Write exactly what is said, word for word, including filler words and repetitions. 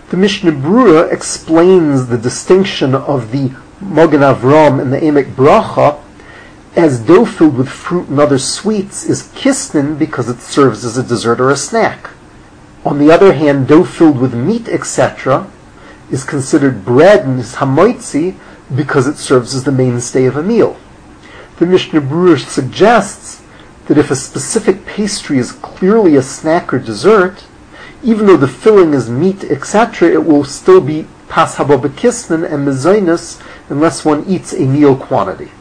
The Mishnah Berurah explains the distinction of the Mogen Avram and the Emek Bracha as dough filled with fruit and other sweets is kisnin because it serves as a dessert or a snack. On the other hand, dough filled with meat, et cetera, is considered bread and is hamoitzi because it serves as the mainstay of a meal. The Mishnah Berurah suggests that if a specific pastry is clearly a snack or dessert, even though the filling is meat, et cetera, it will still be pas haba b'kisnin and mezainis unless one eats a meal quantity.